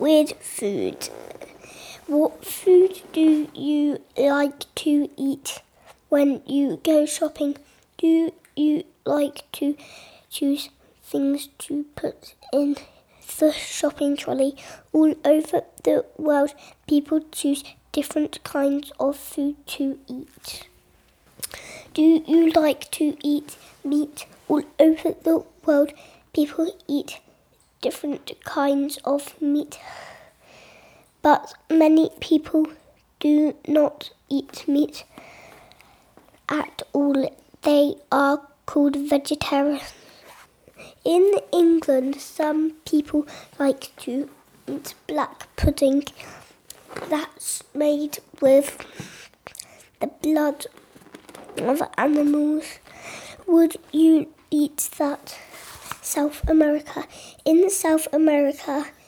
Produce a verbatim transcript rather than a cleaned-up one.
weird food. What food do you like to eat when you go shopping? Do you like to choose things to put in the shopping trolley? All over the world, people choose different kinds of food to eat. Do you like to eat meat? All over the world, people eat different kinds of meat. But many people do not eat meat at all. They are called vegetarians. In England, some people like to eat black pudding that's made with the blood of animals. Would you eat that? South America. In South America,